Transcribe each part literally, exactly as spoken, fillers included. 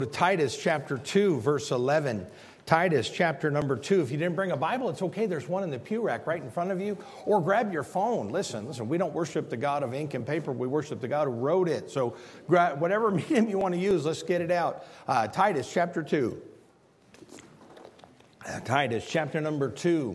Titus chapter two, verse eleven. Titus chapter number two. If you didn't bring a Bible, it's okay. There's one in the pew rack right in front of you. Or grab your phone. Listen, listen, we don't worship the God of ink and paper. We worship the God who wrote it. So grab whatever medium you want to use, let's get it out. Uh, Titus chapter two. Uh, Titus chapter number two.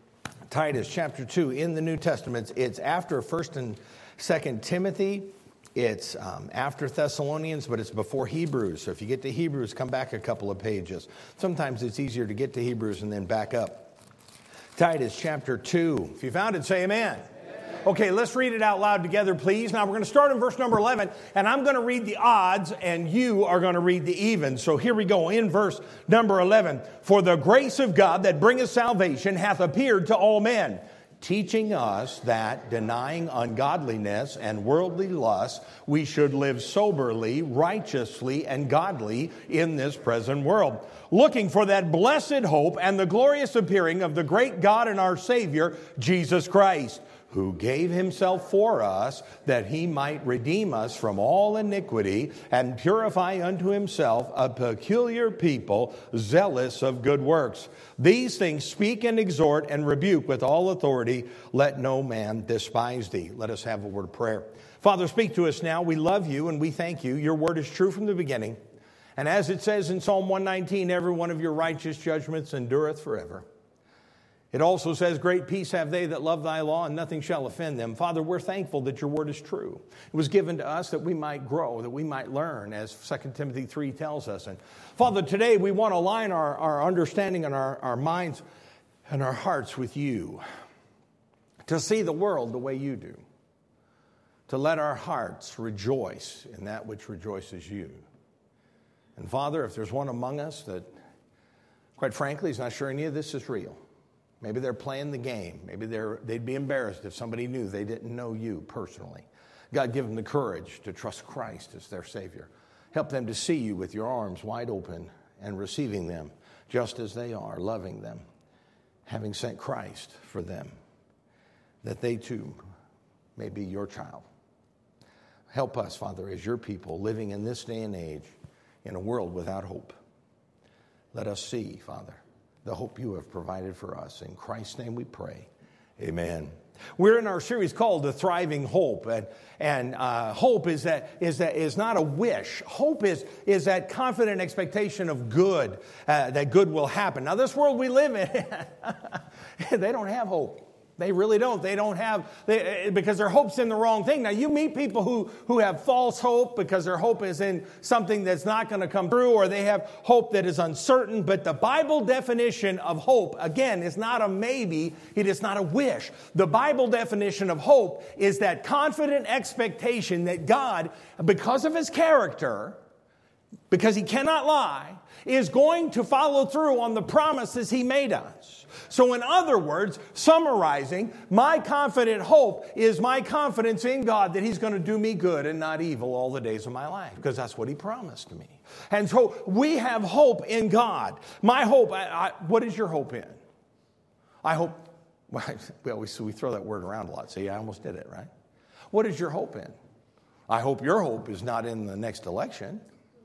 Titus chapter two in the New Testament. It's after First and Second Timothy. It's um, after Thessalonians, but it's before Hebrews. So if you get to Hebrews, come back a couple of pages. Sometimes it's easier to get to Hebrews and then back up. Titus chapter two. If you found it, say amen. Amen. Okay, let's read it out loud together, please. Now we're going to start in verse number eleven, and I'm going to read the odds, and you are going to read the evens. So here we go in verse number eleven. For the grace of God that bringeth salvation hath appeared to all men, teaching us that, denying ungodliness and worldly lust, we should live soberly, righteously, and godly in this present world, looking for that blessed hope and the glorious appearing of the great God and our Savior, Jesus Christ, who gave himself for us that he might redeem us from all iniquity and purify unto himself a peculiar people, zealous of good works. These things speak and exhort and rebuke with all authority. Let no man despise thee. Let us have a word of prayer. Father, speak to us now. We love you and we thank you. Your word is true from the beginning. And as it says in Psalm one nineteen, every one of your righteous judgments endureth forever. It also says, great peace have they that love thy law, and nothing shall offend them. Father, we're thankful that your word is true. It was given to us that we might grow, that we might learn, as Second Timothy three tells us. And Father, today we want to align our, our understanding and our, our minds and our hearts with you, to see the world the way you do, to let our hearts rejoice in that which rejoices you. And Father, if there's one among us that, quite frankly, is not sure any of this is real, maybe they're playing the game. Maybe they're, they'd be embarrassed if somebody knew they didn't know you personally. God, give them the courage to trust Christ as their Savior. Help them to see you with your arms wide open and receiving them just as they are, loving them, having sent Christ for them, that they too may be your child. Help us, Father, as your people living in this day and age in a world without hope. Let us see, Father, the hope you have provided for us. In Christ's name we pray. Amen. We're in our series called The Thriving Hope. And, and uh, hope is that, is that is not a wish. Hope is, is that confident expectation of good, uh, that good will happen. Now, this world we live in, they don't have hope. They really don't. They don't have, they, because their hope's in the wrong thing. Now, you meet people who, who have false hope because their hope is in something that's not going to come through, or they have hope that is uncertain. But the Bible definition of hope, again, is not a maybe. It is not a wish. The Bible definition of hope is that confident expectation that God, because of his character, because he cannot lie, is going to follow through on the promises he made us. So in other words, summarizing, my confident hope is my confidence in God that he's going to do me good and not evil all the days of my life, because that's what he promised me. And so we have hope in God. My hope, I, I, what is your hope in? I hope, well, we, so we throw that word around a lot. See, I almost did it, right? What is your hope in? I hope your hope is not in the next election.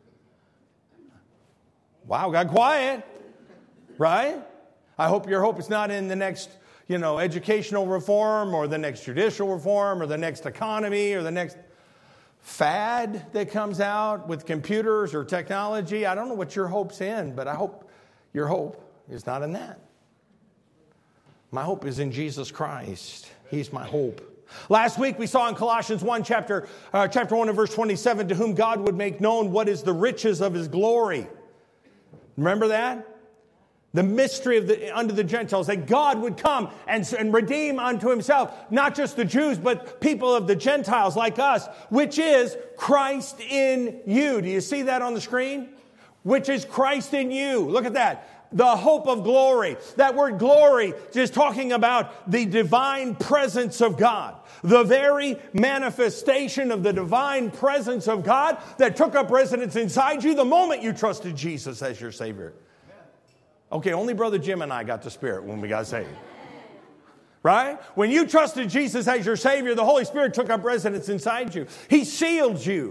Wow, got quiet, right? I hope your hope is not in the next, you know, educational reform or the next judicial reform or the next economy or the next fad that comes out with computers or technology. I don't know what your hope's in, but I hope your hope is not in that. My hope is in Jesus Christ. He's my hope. Last week we saw in Colossians one, chapter, uh, chapter one and verse twenty-seven, to whom God would make known what is the riches of his glory. Remember that? The mystery of the unto the Gentiles, that God would come and, and redeem unto himself, not just the Jews, but people of the Gentiles like us, which is Christ in you. Do you see that on the screen? Which is Christ in you. Look at that. The hope of glory. That word glory is talking about the divine presence of God. The very manifestation of the divine presence of God that took up residence inside you the moment you trusted Jesus as your Savior. Okay, only Brother Jim and I got the Spirit when we got saved. Right? When you trusted Jesus as your Savior, the Holy Spirit took up residence inside you. He sealed you.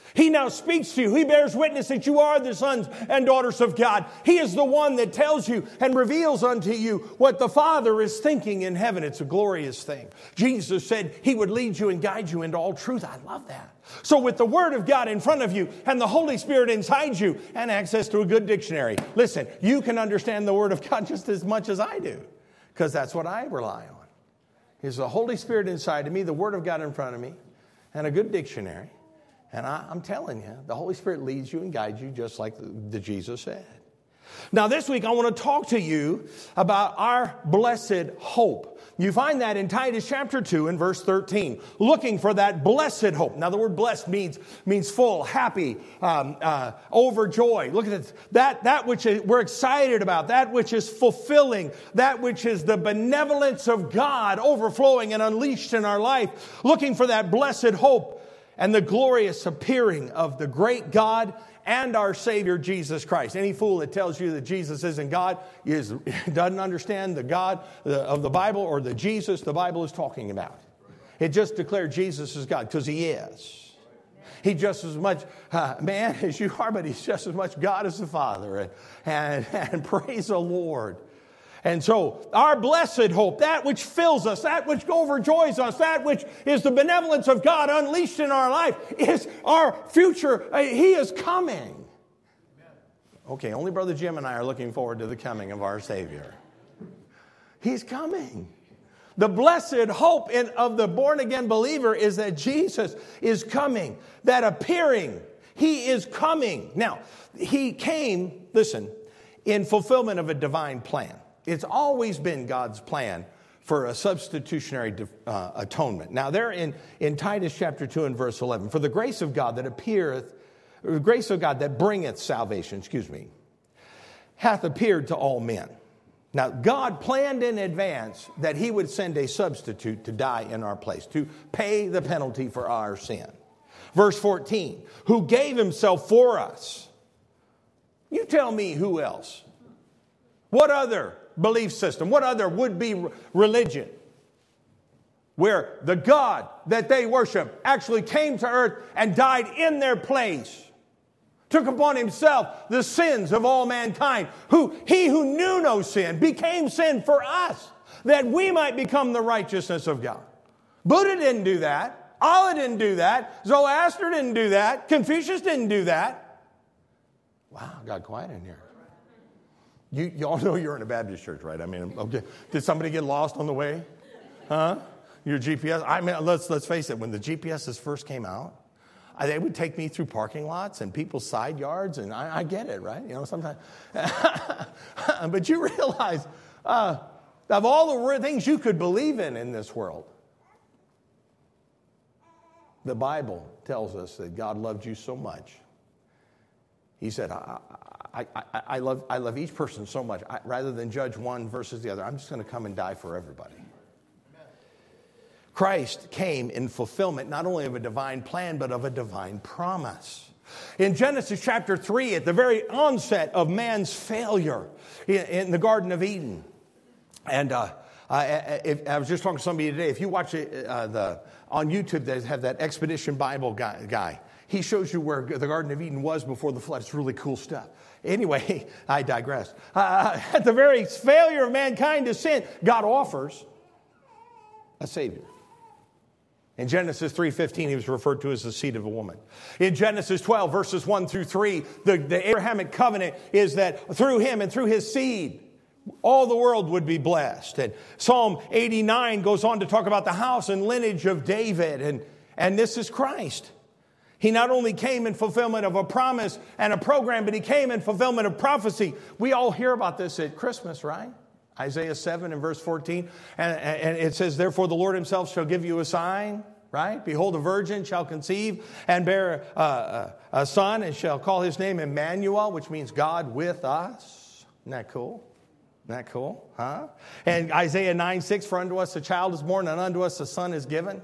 He now speaks to you. He bears witness that you are the sons and daughters of God. He is the one that tells you and reveals unto you what the Father is thinking in heaven. It's a glorious thing. Jesus said He would lead you and guide you into all truth. I love that. So with the Word of God in front of you and the Holy Spirit inside you and access to a good dictionary, listen, you can understand the Word of God just as much as I do, because that's what I rely on. Is the Holy Spirit inside of me, the Word of God in front of me, and a good dictionary. And I, I'm telling you, the Holy Spirit leads you and guides you just like the, the Jesus said. Now this week I want to talk to you about our blessed hope. You find that in Titus chapter two and verse thirteen. Looking for that blessed hope. Now the word blessed means, means full, happy, um, uh, overjoyed. Look at this. That, that which is, we're excited about, that which is fulfilling, that which is the benevolence of God overflowing and unleashed in our life. Looking for that blessed hope and the glorious appearing of the great God and our Savior, Jesus Christ. Any fool that tells you that Jesus isn't God is, doesn't understand the God of the Bible or the Jesus the Bible is talking about. It just declared Jesus is God, because He is. He's just as much uh, man as you are, but He's just as much God as the Father. And, and, and praise the Lord. And so our blessed hope, that which fills us, that which overjoys us, that which is the benevolence of God unleashed in our life, is our future. He is coming. Okay, only Brother Jim and I are looking forward to the coming of our Savior. He's coming. The blessed hope in, of the born-again believer is that Jesus is coming, that appearing. He is coming. Now, He came, listen, in fulfillment of a divine plan. It's always been God's plan for a substitutionary uh, atonement. Now, there in, in Titus chapter two and verse eleven, for the grace of God that appeareth, the grace of God that bringeth salvation, excuse me, hath appeared to all men. Now, God planned in advance that He would send a substitute to die in our place, to pay the penalty for our sin. Verse fourteen, who gave Himself for us. You tell me who else. What other belief system, what other would-be religion where the God that they worship actually came to earth and died in their place, took upon Himself the sins of all mankind, who He who knew no sin became sin for us, that we might become the righteousness of God. Buddha didn't do that. Allah didn't do that. Zoroaster didn't do that. Confucius didn't do that. Wow, it got quiet in here. You, you all know you're in a Baptist church, right? I mean, okay. Did somebody get lost on the way? Huh? Your G P S? I mean, let's let's face it. When the G P Ss first came out, I, they would take me through parking lots and people's side yards, and I, I get it, right? You know, sometimes. But you realize, uh, of all the things you could believe in in this world, the Bible tells us that God loved you so much. He said, I, I, I, I, love, I love each person so much. I, rather than judge one versus the other, I'm just going to come and die for everybody. Amen. Christ came in fulfillment not only of a divine plan, but of a divine promise. In Genesis chapter three, at the very onset of man's failure in, in the Garden of Eden, and uh, I, if, I was just talking to somebody today, if you watch it, uh, the, on YouTube, they have that Expedition Bible guy, guy. He shows you where the Garden of Eden was before the flood. It's really cool stuff. Anyway, I digress. Uh, at the very failure of mankind to sin, God offers a Savior. In Genesis three fifteen, He was referred to as the seed of a woman. In Genesis twelve, verses one through three, the, the Abrahamic covenant is that through Him and through His seed, all the world would be blessed. And Psalm eighty-nine goes on to talk about the house and lineage of David. And, and this is Christ. He not only came in fulfillment of a promise and a program, but He came in fulfillment of prophecy. We all hear about this at Christmas, right? Isaiah seven and verse fourteen. And, and it says, therefore the Lord Himself shall give you a sign, right? Behold, a virgin shall conceive and bear a, a, a son and shall call His name Emmanuel, which means God with us. Isn't that cool? Isn't that cool? Huh? And Isaiah nine six, for unto us a child is born and unto us a son is given.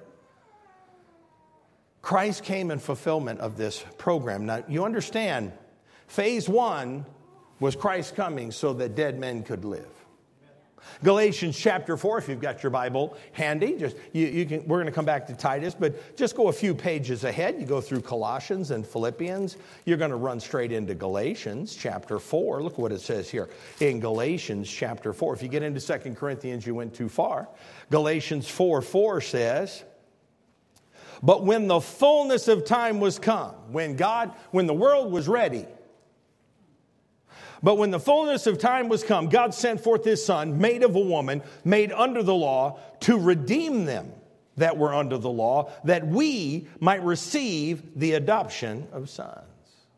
Christ came in fulfillment of this program. Now, you understand, phase one was Christ coming so that dead men could live. Galatians chapter four, if you've got your Bible handy, just you, you can. We're going to come back to Titus, but just go a few pages ahead. You go through Colossians and Philippians. You're going to run straight into Galatians chapter four. Look what it says here in Galatians chapter four. If you get into Second Corinthians, you went too far. Galatians four four says, "But when the fullness of time was come," when God, when the world was ready, "But when the fullness of time was come, God sent forth his Son, made of a woman, made under the law, to redeem them that were under the law, that we might receive the adoption of sons."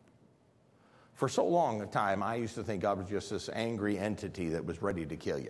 For so long a time, I used to think God was just this angry entity that was ready to kill you.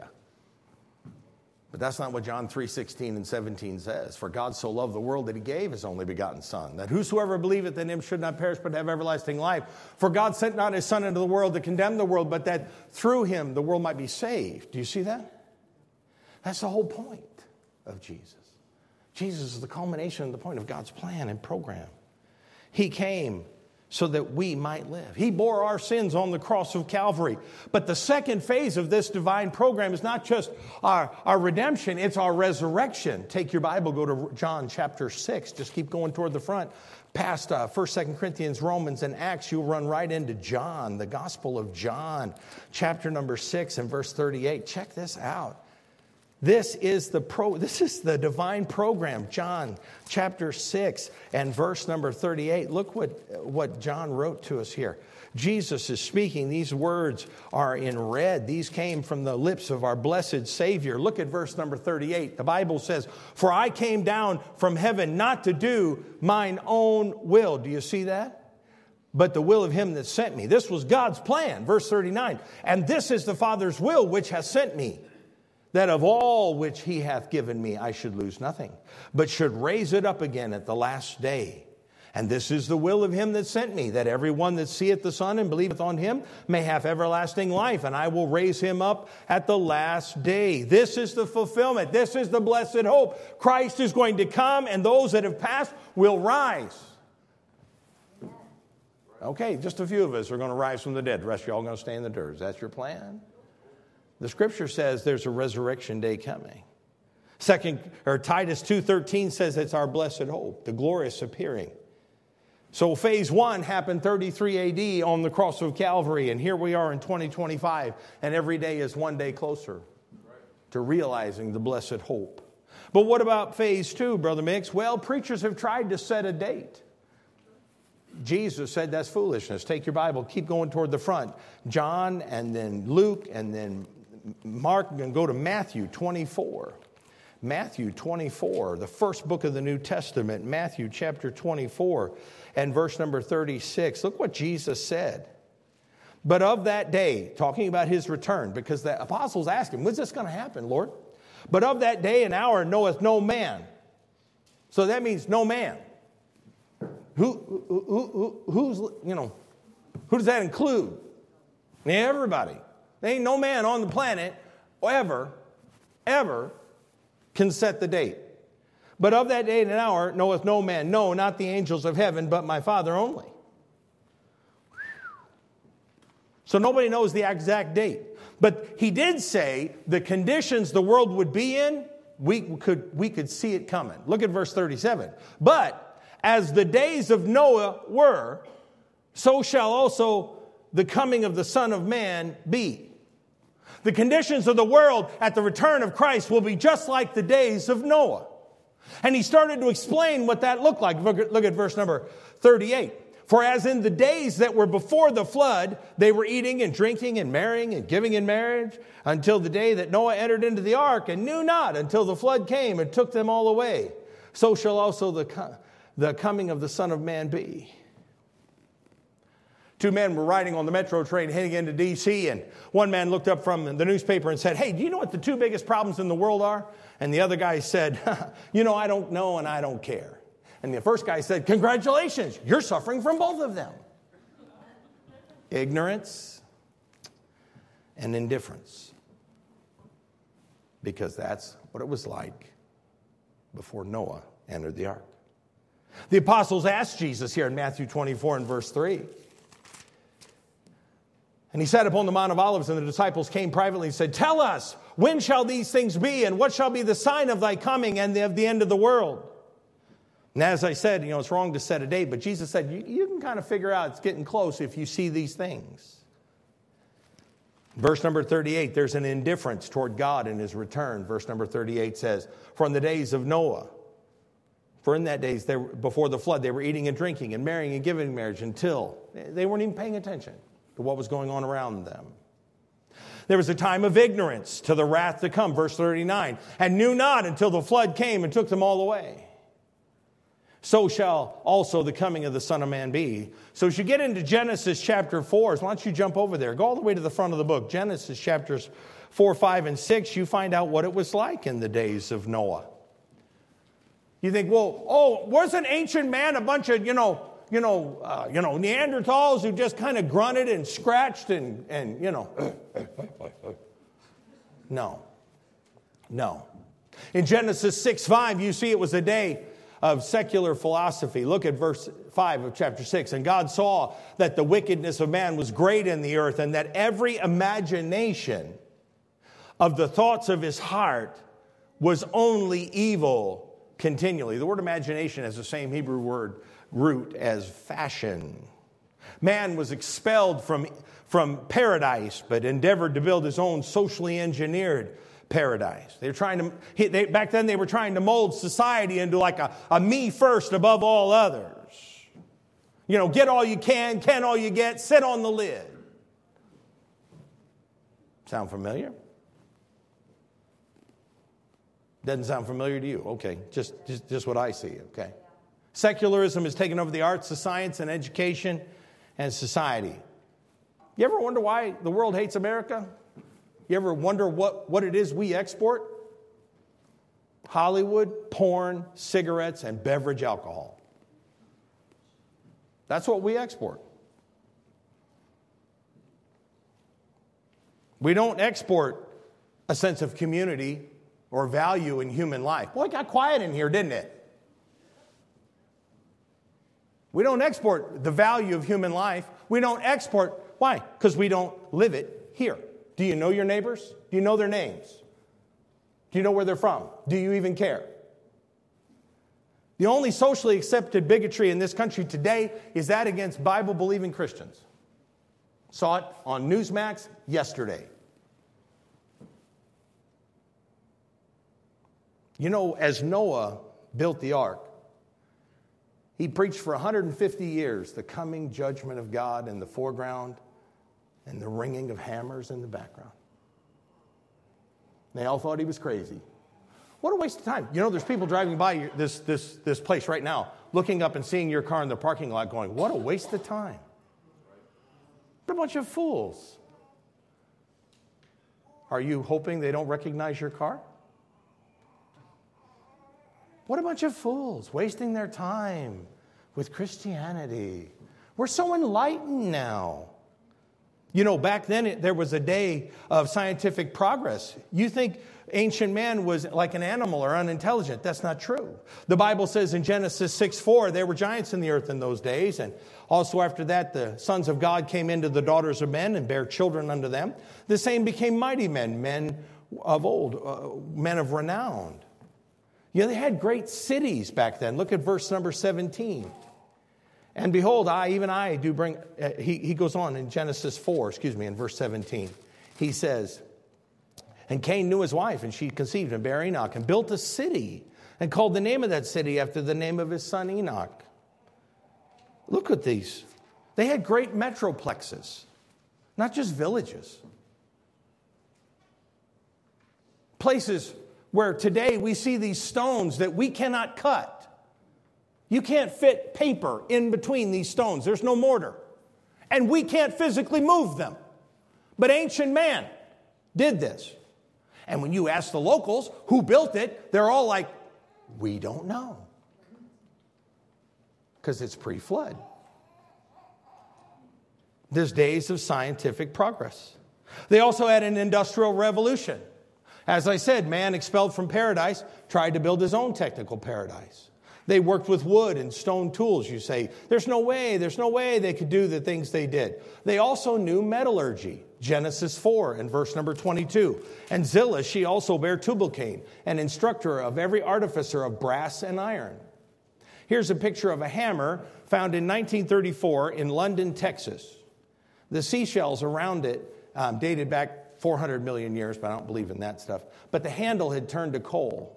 But that's not what John three sixteen and seventeen says. "For God so loved the world that he gave his only begotten Son, that whosoever believeth in him should not perish but have everlasting life. For God sent not his Son into the world to condemn the world, but that through him the world might be saved." Do you see that? That's the whole point of Jesus. Jesus is the culmination and the point of God's plan and program. He came so that we might live. He bore our sins on the cross of Calvary. But the second phase of this divine program is not just our, our redemption, it's our resurrection. Take your Bible, go to John chapter six. Just keep going toward the front. Past uh, First, Second Corinthians, Romans, and Acts, you'll run right into John, the Gospel of John, chapter number six and verse thirty-eight. Check this out. This is the pro. This is the divine program. John chapter six and verse number thirty-eight. Look what, what John wrote to us here. Jesus is speaking. These words are in red. These came from the lips of our blessed Savior. Look at verse number thirty-eight. The Bible says, "For I came down from heaven not to do mine own will." Do you see that? "But the will of him that sent me." This was God's plan. Verse thirty-nine. "And this is the Father's will which hath sent me, that of all which he hath given me I should lose nothing, but should raise it up again at the last day. And this is the will of him that sent me, that every one that seeth the Son and believeth on him may have everlasting life, and I will raise him up at the last day." This is the fulfillment. This is the blessed hope. Christ is going to come, and those that have passed will rise. Okay, just a few of us are going to rise from the dead. The rest of you all going to stay in the dirt. Is that your plan? The Scripture says there's a resurrection day coming. Second, or Titus two thirteen says it's our blessed hope, the glorious appearing. So phase one happened thirty-three A D on the cross of Calvary, and here we are in twenty twenty-five, and every day is one day closer to realizing the blessed hope. But what about phase two, Brother Mix? Well, preachers have tried to set a date. Jesus said that's foolishness. Take your Bible, keep going toward the front. John, and then Luke, and then Mark, and go to Matthew twenty-four. Matthew twenty-four, the first book of the New Testament, Matthew chapter twenty-four and verse number thirty-six. Look what Jesus said. "But of that day," talking about his return, because the apostles asked him, "When's this going to happen, Lord?" "But of that day and hour knoweth no man." So that means no man. Who, who, who, who's, you know, who does that include? Everybody. There ain't no man on the planet ever, ever can set the date. "But of that day and hour knoweth no man, no, not the angels of heaven, but my Father only." So nobody knows the exact date. But he did say the conditions the world would be in, we could, we could see it coming. Look at verse thirty-seven. "But as the days of Noah were, so shall also the coming of the Son of Man be." The conditions of the world at the return of Christ will be just like the days of Noah. And he started to explain what that looked like. Look at, look at verse number thirty-eight. "For as in the days that were before the flood, they were eating and drinking and marrying and giving in marriage until the day that Noah entered into the ark, and knew not until the flood came and took them all away. So shall also the, the coming of the Son of Man be." Two men were riding on the metro train heading into D C, and one man looked up from the newspaper and said, "Hey, do you know what the two biggest problems in the world are?" And the other guy said, "You know, I don't know and I don't care." And the first guy said, "Congratulations, you're suffering from both of them." Ignorance and indifference. Because that's what it was like before Noah entered the ark. The apostles asked Jesus here in Matthew twenty-four and verse three. And he sat upon the Mount of Olives, and the disciples came privately and said, "Tell us, when shall these things be, and what shall be the sign of thy coming and of the end of the world?" And as I said, you know, it's wrong to set a date, but Jesus said, you, you can kind of figure out it's getting close if you see these things. Verse number thirty-eight, there's an indifference toward God and his return. Verse number thirty-eight says, "For in the days of Noah, for in that days, they were, before the flood, they were eating and drinking and marrying and giving marriage until they weren't even paying attention to what was going on around them. There was a time of ignorance to the wrath to come." Verse thirty-nine, "and knew not until the flood came and took them all away. So shall also the coming of the Son of Man be." So as you get into Genesis chapter four, why don't you jump over there? Go all the way to the front of the book. Genesis chapters four, five, and six, you find out what it was like in the days of Noah. You think, well, oh, wasn't ancient man a bunch of, you know, you know, uh, you know, Neanderthals who just kind of grunted and scratched and, and you know. No. No. In Genesis six, five, you see it was a day of secular philosophy. Look at verse five of chapter six. "And God saw that the wickedness of man was great in the earth, and that every imagination of the thoughts of his heart was only evil continually." The word imagination has the same Hebrew word root as fashion. Man was expelled from, from paradise, but endeavored to build his own socially engineered paradise. They were trying to, they, back then they were trying to mold society into like a, a me first above all others. You know, get all you can, can all you get, sit on the lid. Sound familiar? Doesn't sound familiar to you? Okay, just, just, just what I see, okay? Secularism has taken over the arts, the science, and education, and society. You ever wonder why the world hates America? You ever wonder what, what it is we export? Hollywood, porn, cigarettes, and beverage alcohol. That's what we export. We don't export a sense of community or value in human life. Boy, it got quiet in here, didn't it? We don't export the value of human life. We don't export, why? Because we don't live it here. Do you know your neighbors? Do you know their names? Do you know where they're from? Do you even care? The only socially accepted bigotry in this country today is that against Bible-believing Christians. Saw it on Newsmax yesterday. You know, as Noah built the ark, he preached for one hundred fifty years the coming judgment of God in the foreground and the ringing of hammers in the background. They all thought he was crazy. What a waste of time. You know, there's people driving by this, this, this place right now, looking up and seeing your car in the parking lot going, what a waste of time. What a bunch of fools. Are you hoping they don't recognize your car? What a bunch of fools, wasting their time with Christianity. We're so enlightened now. You know, back then it, there was a day of scientific progress. You think ancient man was like an animal or unintelligent. That's not true. The Bible says in Genesis six four, there were giants in the earth in those days. And also after that, the sons of God came into the daughters of men and bare children unto them. The same became mighty men, men of old, uh, men of renown. You know, they had great cities back then. Look at verse number seventeen. And behold, I, even I, do bring, uh, he, he goes on in Genesis four, excuse me, in verse seventeen. He says, and Cain knew his wife, and she conceived and bare Enoch, and built a city, and called the name of that city after the name of his son Enoch. Look at these. They had great metroplexes, not just villages. Places where today we see these stones that we cannot cut. You can't fit paper in between these stones. There's no mortar. And we can't physically move them. But ancient man did this. And when you ask the locals who built it, they're all like, we don't know. Because it's pre-flood. There's days of scientific progress. They also had an industrial revolution. As I said, man expelled from paradise tried to build his own technical paradise. They worked with wood and stone tools. You say, there's no way, there's no way they could do the things they did. They also knew metallurgy. Genesis four and verse number twenty-two. And Zillah, she also bare Tubal-Cain, an instructor of every artificer of brass and iron. Here's a picture of a hammer found in nineteen thirty-four in London, Texas. The seashells around it um, dated back four hundred million years, but I don't believe in that stuff. But the handle had turned to coal.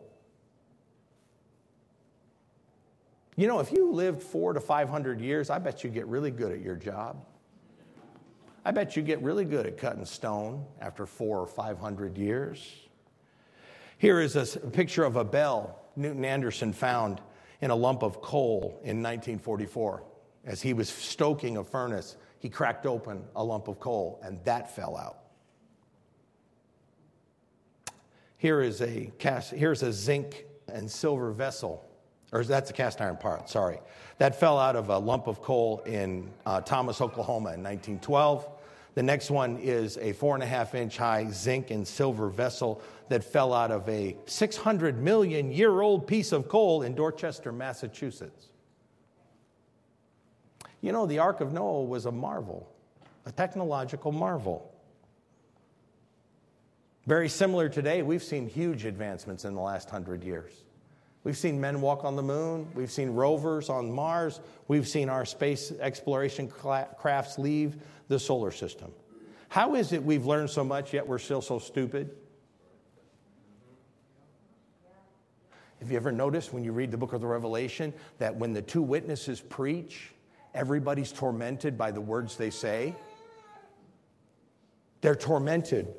You know, if you lived four to five hundred years, I bet you get really good at your job. I bet you get really good at cutting stone after four or five hundred years. Here is a picture of a bell Newton Anderson found in a lump of coal in nineteen forty-four. As he was stoking a furnace, he cracked open a lump of coal, and that fell out. Here is a cast, here's a zinc and silver vessel. Or that's a cast iron part, sorry. That fell out of a lump of coal in uh, Thomas, Oklahoma in nineteen twelve. The next one is a four and a half inch high zinc and silver vessel that fell out of a six hundred million year old piece of coal in Dorchester, Massachusetts. You know, the Ark of Noah was a marvel, a technological marvel. Very similar today, we've seen huge advancements in the last hundred years. We've seen men walk on the moon. We've seen rovers on Mars. We've seen our space exploration crafts leave the solar system. How is it we've learned so much, yet we're still so stupid? Have you ever noticed when you read the book of the Revelation that when the two witnesses preach, everybody's tormented by the words they say? They're tormented.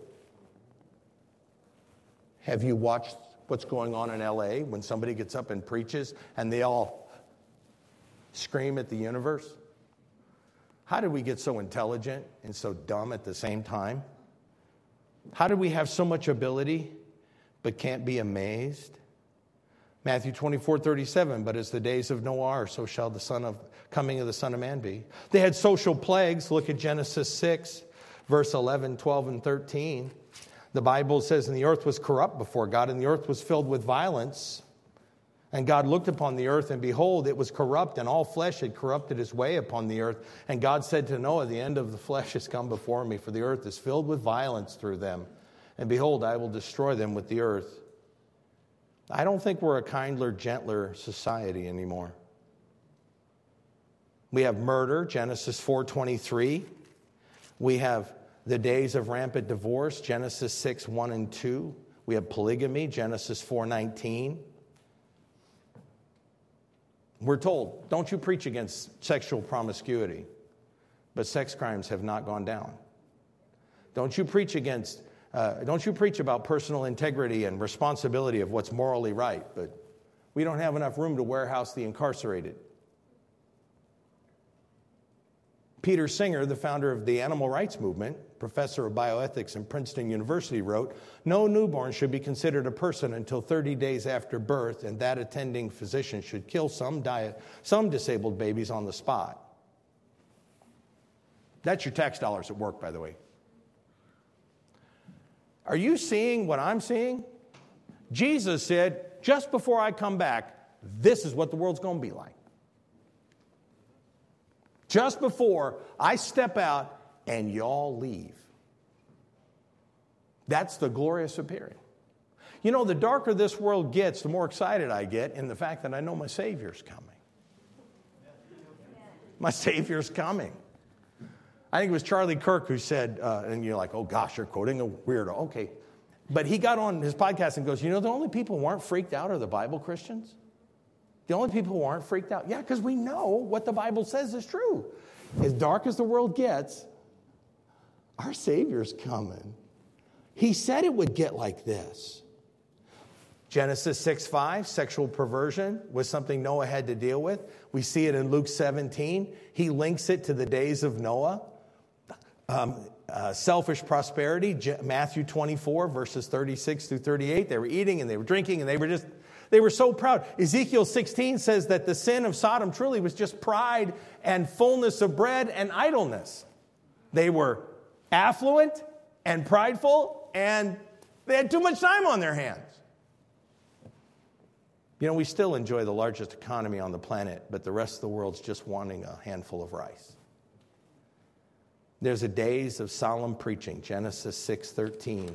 Have you watched what's going on in L A when somebody gets up and preaches and they all scream at the universe? How did we get so intelligent and so dumb at the same time? How did we have so much ability but can't be amazed? Matthew twenty-four thirty-seven, but as the days of Noah are, so shall the son of coming of the Son of Man be. They had social plagues. Look at Genesis six, verse eleven, twelve, and thirteen. The Bible says, and the earth was corrupt before God, and the earth was filled with violence. And God looked upon the earth, and behold, it was corrupt, and all flesh had corrupted his way upon the earth. And God said to Noah, the end of the flesh has come before me, for the earth is filled with violence through them. And behold, I will destroy them with the earth. I don't think we're a kinder, gentler society anymore. We have murder, Genesis four twenty-three. We have the days of rampant divorce, Genesis six, one and two. We have polygamy, Genesis four nineteen. We're told, don't you preach against sexual promiscuity, but sex crimes have not gone down. Don't you preach against, uh, don't you preach about personal integrity and responsibility of what's morally right, but we don't have enough room to warehouse the incarcerated. Peter Singer, the founder of the animal rights movement, professor of bioethics in Princeton University, wrote, no newborn should be considered a person until thirty days after birth, and that attending physician should kill some, diet, some disabled babies on the spot. That's your tax dollars at work, by the way. Are you seeing what I'm seeing? Jesus said, just before I come back, this is what the world's going to be like. Just before I step out and y'all leave. That's the glorious appearing. You know, the darker this world gets, the more excited I get in the fact that I know my Savior's coming. My Savior's coming. I think it was Charlie Kirk who said, uh, and you're like, oh gosh, you're quoting a weirdo. Okay. But he got on his podcast and goes, you know, the only people who aren't freaked out are the Bible Christians. The only people who aren't freaked out. Yeah, because we know what the Bible says is true. As dark as the world gets, our Savior's coming. He said it would get like this. Genesis six five, sexual perversion was something Noah had to deal with. We see it in Luke seventeen. He links it to the days of Noah. Um, uh, selfish prosperity, Matthew twenty-four, verses thirty-six through thirty-eight. They were eating and they were drinking and they were just... They were so proud. Ezekiel sixteen says that the sin of Sodom truly was just pride and fullness of bread and idleness. They were affluent and prideful, and they had too much time on their hands. You know, we still enjoy the largest economy on the planet, but the rest of the world's just wanting a handful of rice. There's a days of solemn preaching, Genesis six thirteen.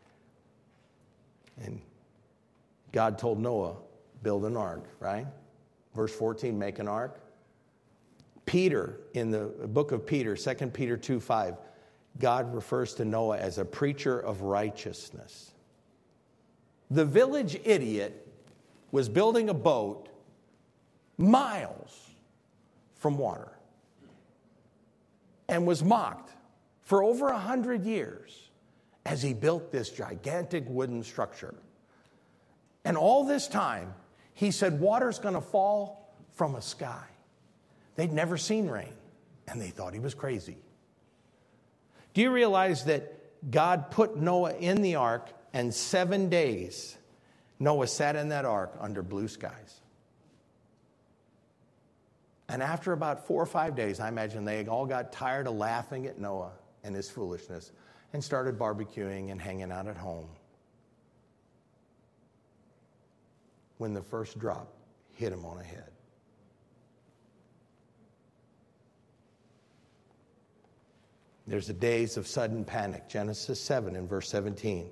And God told Noah, build an ark, right? Verse fourteen, make an ark. Peter, in the book of Peter, Second Peter two five, God refers to Noah as a preacher of righteousness. The village idiot was building a boat miles from water and was mocked for over a hundred years as he built this gigantic wooden structure. And all this time, he said water's going to fall from a sky. They'd never seen rain, and they thought he was crazy. Do you realize that God put Noah in the ark, and seven days Noah sat in that ark under blue skies? And after about four or five days, I imagine they all got tired of laughing at Noah and his foolishness and started barbecuing and hanging out at home. When the first drop hit him on the head. There's the days of sudden panic. Genesis seven and verse seventeen.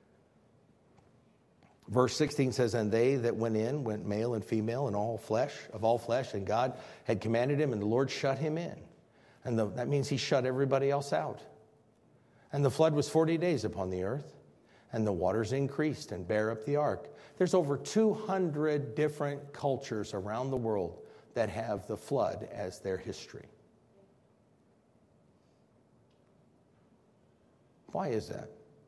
Verse sixteen says, and they that went in went male and female and all flesh, of all flesh, and God had commanded him, and the Lord shut him in. And the, that means he shut everybody else out. And the flood was forty days upon the earth, and the waters increased and bare up the ark. There's over two hundred different cultures around the world that have the flood as their history. Why is that?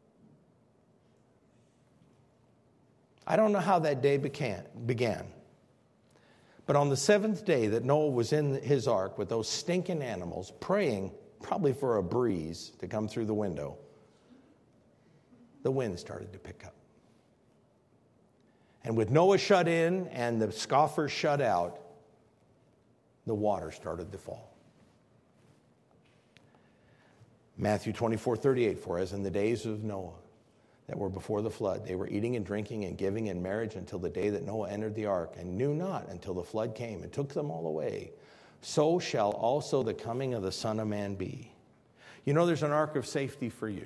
I don't know how that day began, began. But on the seventh day that Noah was in his ark with those stinking animals, praying probably for a breeze to come through the window, the wind started to pick up. And with Noah shut in and the scoffers shut out, the water started to fall. Matthew twenty-four thirty-eight, for as in the days of Noah that were before the flood, they were eating and drinking and giving in marriage until the day that Noah entered the ark, and knew not until the flood came and took them all away. So shall also the coming of the Son of Man be. You know, there's an ark of safety for you.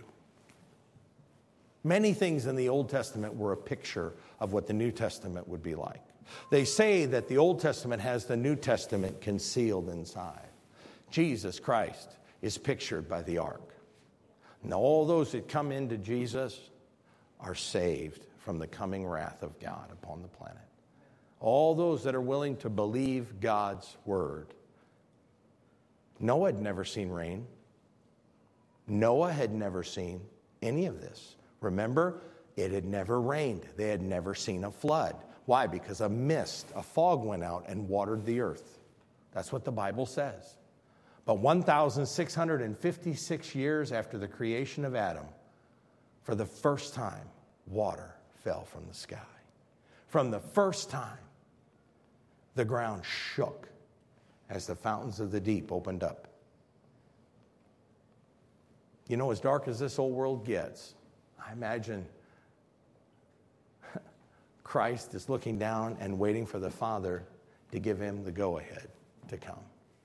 Many things in the Old Testament were a picture of what the New Testament would be like. They say that the Old Testament has the New Testament concealed inside. Jesus Christ is pictured by the ark. And all those that come into Jesus are saved from the coming wrath of God upon the planet. All those that are willing to believe God's word. Noah had never seen rain. Noah had never seen any of this. Remember, it had never rained. They had never seen a flood. Why? Because a mist, a fog went out and watered the earth. That's what the Bible says. But one thousand six hundred fifty-six years after the creation of Adam, for the first time, water fell from the sky. From the first time, the ground shook as the fountains of the deep opened up. You know, as dark as this old world gets, I imagine Christ is looking down and waiting for the Father to give him the go-ahead to come.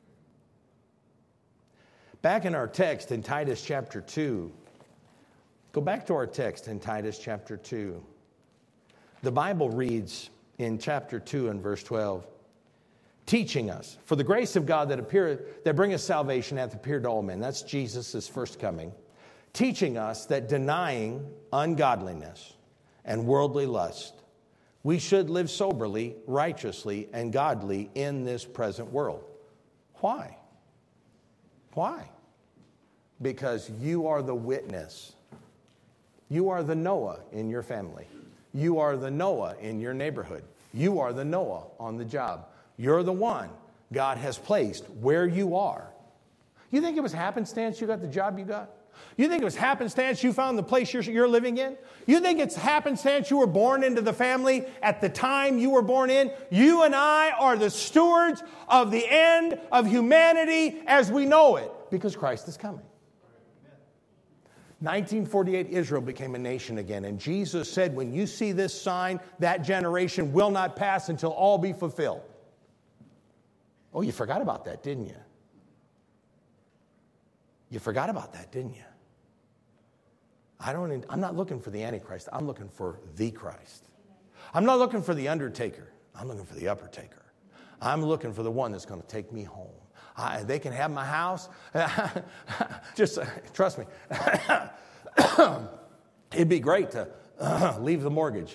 Back in our text in Titus chapter two, go back to our text in Titus chapter two. The Bible reads in chapter two and verse twelve, teaching us, for the grace of God that appeareth, that bringeth salvation hath appeared to all men. That's Jesus' first coming. Teaching us that denying ungodliness and worldly lust, we should live soberly, righteously, and godly in this present world. Why? Why? Because you are the witness. You are the Noah in your family. You are the Noah in your neighborhood. You are the Noah on the job. You're the one God has placed where you are. You think it was happenstance you got the job you got? You think it was happenstance you found the place you're, you're living in? You think it's happenstance you were born into the family at the time you were born in? You and I are the stewards of the end of humanity as we know it, because Christ is coming. nineteen forty-eight, Israel became a nation again. And Jesus said, when you see this sign, that generation will not pass until all be fulfilled. Oh, you forgot about that, didn't you? You forgot about that, didn't you? I don't, I'm not looking for the Antichrist. I'm looking for the Christ. I'm not looking for the undertaker. I'm looking for the uppertaker. I'm looking for the one that's going to take me home. I, they can have my house. Just uh, trust me. It'd be great to uh, leave the mortgage.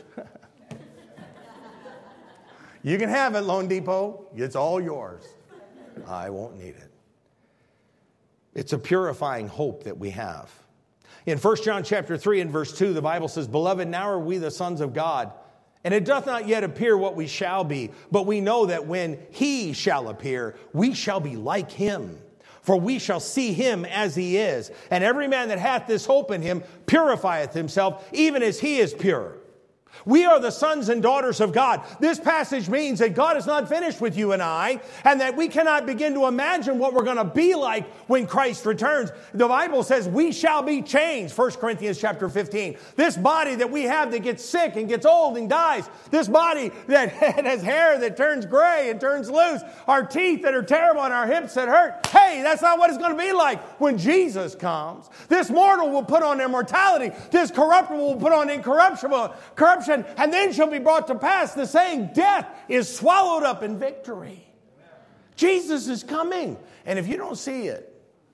You can have it, Loan Depot. It's all yours. I won't need it. It's a purifying hope that we have. In First John chapter three and verse two, the Bible says, Beloved, now are we the sons of God, and it doth not yet appear what we shall be, but we know that when he shall appear, we shall be like him. For we shall see him as he is. And every man that hath this hope in him purifieth himself, even as he is pure. We are the sons and daughters of God. This passage means that God is not finished with you and I, and that we cannot begin to imagine what we're going to be like when Christ returns. The Bible says we shall be changed, First Corinthians chapter fifteen. This body that we have that gets sick and gets old and dies, this body that has hair that turns gray and turns loose, our teeth that are terrible and our hips that hurt, hey, that's not what it's going to be like when Jesus comes. This mortal will put on immortality. This corruptible will put on incorruptible corruption. And then shall be brought to pass the saying, death is swallowed up in victory. Jesus is coming. And if you don't see it,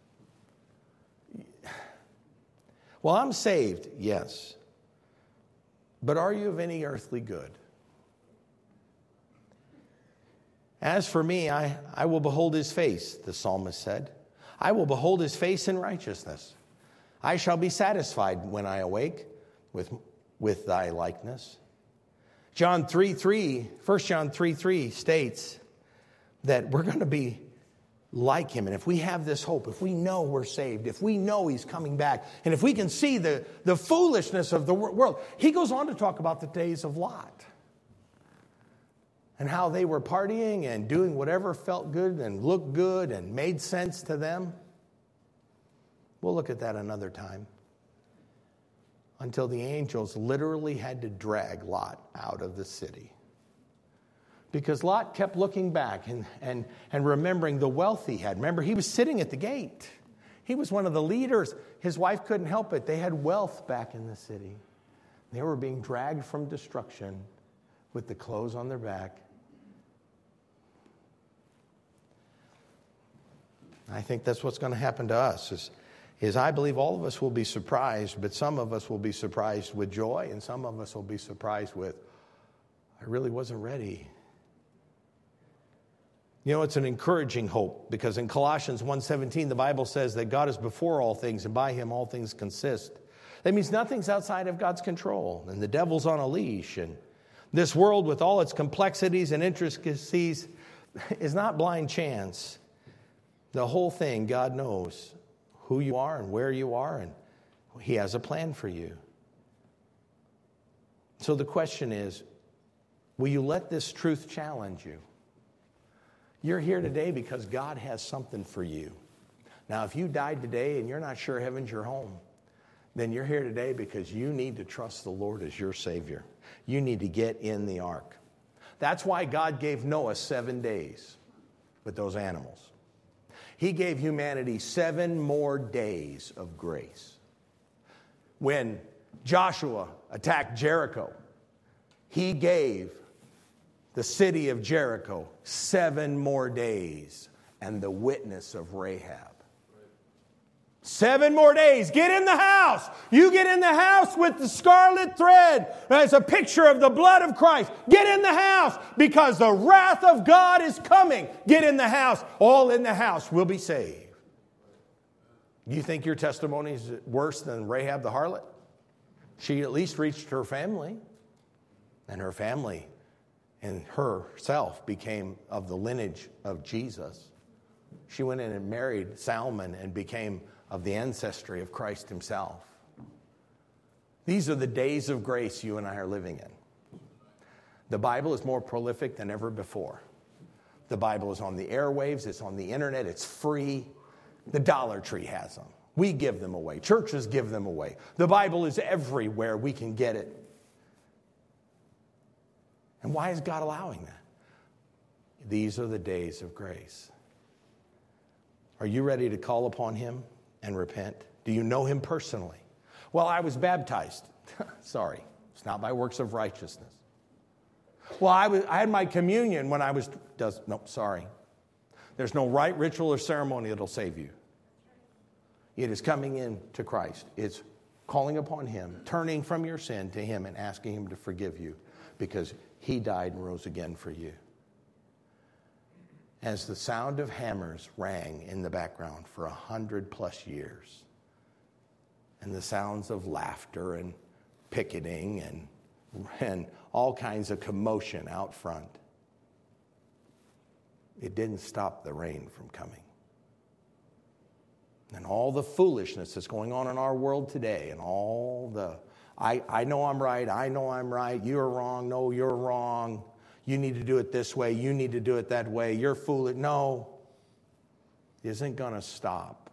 well, I'm saved, yes. But are you of any earthly good? As for me, I, I will behold his face, the psalmist said. I will behold his face in righteousness. I shall be satisfied when I awake with with thy likeness. John three three, First John three three states that we're going to be like him. And if we have this hope, if we know we're saved, if we know he's coming back, and if we can see the, the foolishness of the world. He goes on to talk about the days of Lot and how they were partying and doing whatever felt good and looked good and made sense to them. We'll look at that another time. Until the angels literally had to drag Lot out of the city. Because Lot kept looking back and, and, and remembering the wealth he had. Remember, he was sitting at the gate. He was one of the leaders. His wife couldn't help it. They had wealth back in the city. They were being dragged from destruction with the clothes on their back. I think that's what's going to happen to us. Is, is I believe all of us will be surprised, but some of us will be surprised with joy, and some of us will be surprised with, I really wasn't ready. You know, it's an encouraging hope, because in Colossians one seventeen, the Bible says that God is before all things, and by him all things consist. That means nothing's outside of God's control, and the devil's on a leash. And this world, with all its complexities and intricacies, is not blind chance. The whole thing, God knows who you are and where you are, and he has a plan for you. So the question is, will you let this truth challenge you? You're here today because God has something for you. Now, if you died today and you're not sure heaven's your home, then you're here today because you need to trust the Lord as your Savior. You need to get in the ark. That's why God gave Noah seven days with those animals. He gave humanity seven more days of grace. When Joshua attacked Jericho, he gave the city of Jericho seven more days and the witness of Rahab. Seven more days. Get in the house. You get in the house with the scarlet thread as a picture of the blood of Christ. Get in the house because the wrath of God is coming. Get in the house. All in the house will be saved. You think your testimony is worse than Rahab the harlot? She at least reached her family, and her family and herself became of the lineage of Jesus. She went in and married Salmon and became of the ancestry of Christ himself. These are the days of grace you and I are living in. The Bible is more prolific than ever before. The Bible is on the airwaves, it's on the internet, it's free. The Dollar Tree has them. We give them away. Churches give them away. The Bible is everywhere we can get it. And why is God allowing that? These are the days of grace. Are you ready to call upon him and repent? Do you know him personally? Well, I was baptized. Sorry, it's not by works of righteousness. Well, I, was, I had my communion when I was... Does, no, sorry. There's no rite, ritual, or ceremony that'll save you. It is coming in to Christ. It's calling upon him, turning from your sin to him and asking him to forgive you because he died and rose again for you. As the sound of hammers rang in the background for a hundred plus years, and the sounds of laughter and picketing and, and all kinds of commotion out front, it didn't stop the rain from coming. And all the foolishness that's going on in our world today, and all the, I, I know I'm right, I know I'm right, you're wrong, no, you're wrong, you need to do it this way, you need to do it that way, you're foolish. No, isn't going to stop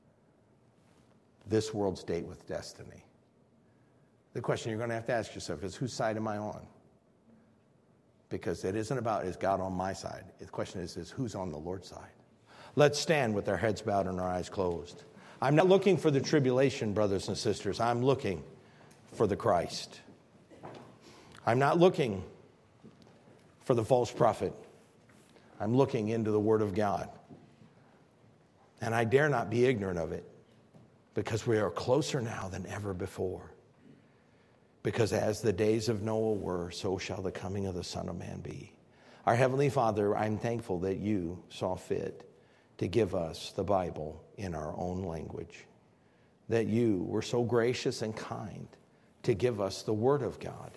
this world's date with destiny. The question you're going to have to ask yourself is, whose side am I on? Because it isn't about, is God on my side? The question is, is who's on the Lord's side? Let's stand with our heads bowed and our eyes closed. I'm not looking for the tribulation, brothers and sisters. I'm looking for the Christ. I'm not looking for the false prophet. I'm looking into the Word of God. And I dare not be ignorant of it, because we are closer now than ever before. Because as the days of Noah were, so shall the coming of the Son of Man be. Our Heavenly Father, I'm thankful that you saw fit to give us the Bible in our own language. That you were so gracious and kind to give us the Word of God.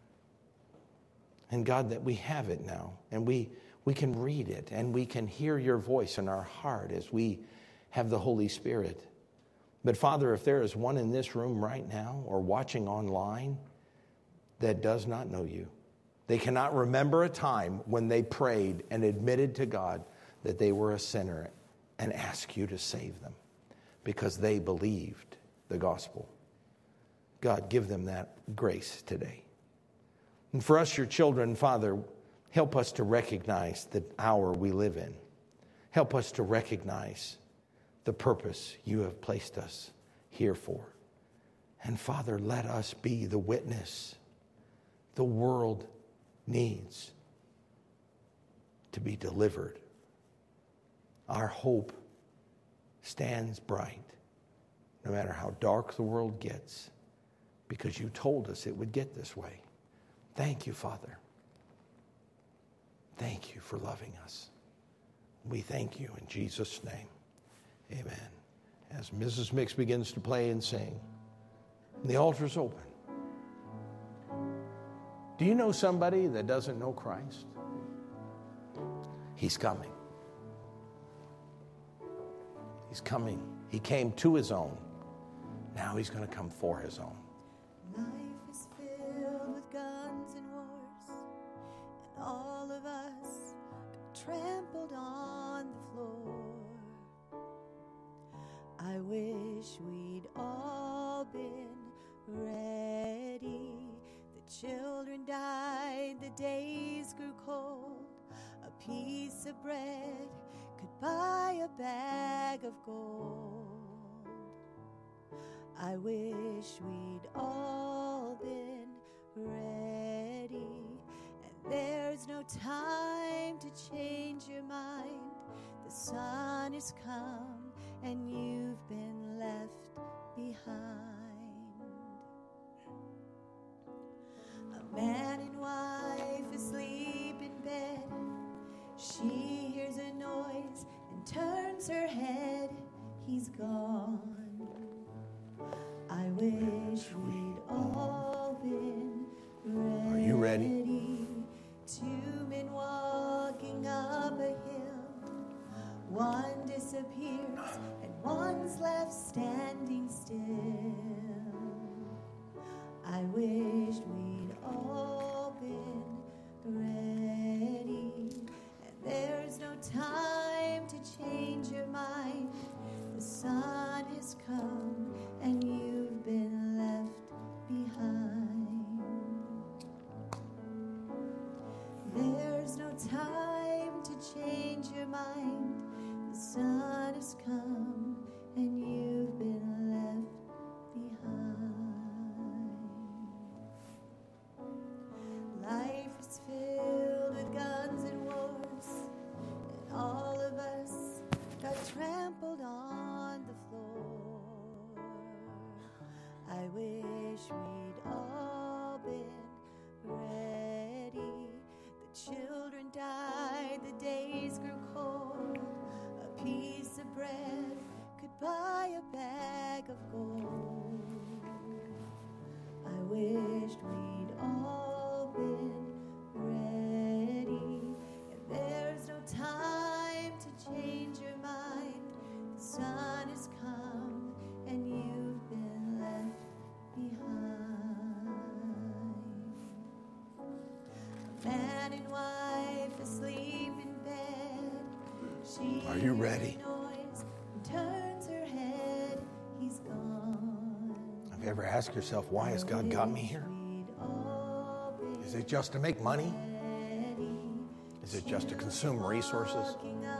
And God, that we have it now, and we, we can read it, and we can hear your voice in our heart as we have the Holy Spirit. But Father, if there is one in this room right now or watching online that does not know you, they cannot remember a time when they prayed and admitted to God that they were a sinner and asked you to save them because they believed the gospel. God, give them that grace today. And for us, your children, Father, help us to recognize the hour we live in. Help us to recognize the purpose you have placed us here for. And Father, let us be the witness the world needs to be delivered. Our hope stands bright, no matter how dark the world gets, because you told us it would get this way. Thank you, Father. Thank you for loving us. We thank you in Jesus' name. Amen. As Missus Mix begins to play and sing, the altar's open. Do you know somebody that doesn't know Christ? He's coming. He's coming. He came to his own. Now he's going to come for his own. Life is filled with guns and wars, and all of us got trampled on the floor. I wish we'd all been ready. The children died, the days grew cold. A piece of bread could buy a bag of gold. I wish we'd all been ready. And there's no time to change your mind. The sun has come and you've been left behind. A man and wife asleep in bed. She hears a noise and turns her head. He's gone. I wish we'd all been ready. Are you ready? Two men walking up a hill. One disappears and one's left standing still. I wish we'd all been ready. And there's no time to change your mind. The sun has I wish we'd all been ready. The children died, the days grew cold. A piece of bread could buy a bag of gold. I wished we'd all been ready. And there's no time to change your mind. The sun has come and you've been left behind. A man and wife asleep in bed. She Are you ready? hears a noise and turns her head. He's gone. Have you ever asked yourself, why has God got me here? Is it just to make money? Is it just to consume resources?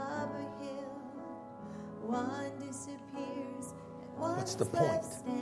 What's the point?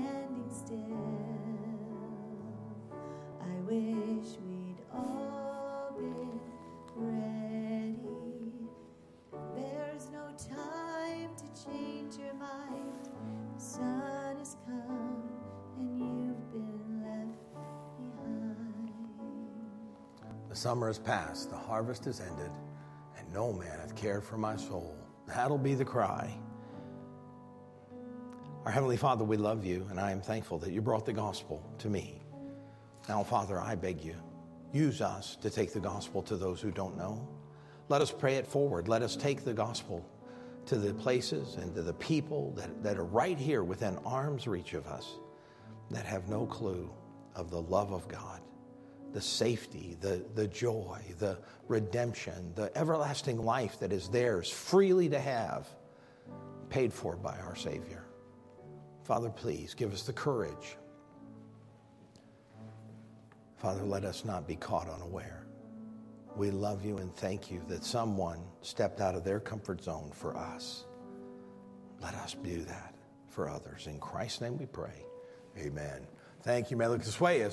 I wish we'd all been ready. There's no time to change your mind. The sun has come and you've been left behind. The summer has passed, the harvest is ended, and no man hath cared for my soul. That'll be the cry. Our Heavenly Father, we love you, and I am thankful that you brought the gospel to me. Now, Father, I beg you, use us to take the gospel to those who don't know. Let us pray it forward. Let us take the gospel to the places and to the people that, that are right here within arm's reach of us, that have no clue of the love of God, the safety, the, the joy, the redemption, the everlasting life that is theirs freely to have, paid for by our Savior. Father, please give us the courage. Father, let us not be caught unaware. We love you and thank you that someone stepped out of their comfort zone for us. Let us do that for others. In Christ's name we pray. Amen. Thank you. May I look this way as